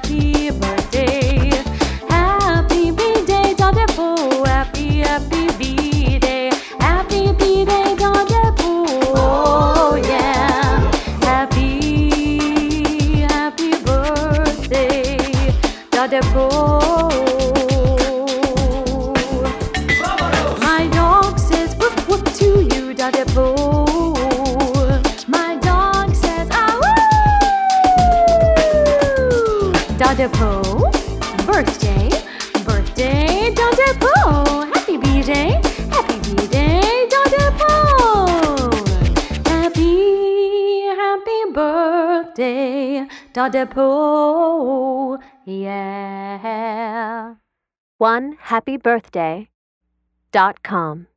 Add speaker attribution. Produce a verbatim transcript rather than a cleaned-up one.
Speaker 1: happy birthday. Happy B-Day, Dada Pooh. Happy, happy B-Day. Happy B-Day, Dada Pooh. Oh, yeah. Happy, happy birthday, Dada Pooh. My dog says woof woof to you, Dada Pooh. My dog says ah woo. Dada Pooh, birthday, birthday, Dada Pooh. Happy B-Day, happy B-Day, Dada Pooh. Happy, happy birthday, Dada Pooh. Yeah.
Speaker 2: one happy birthday dot com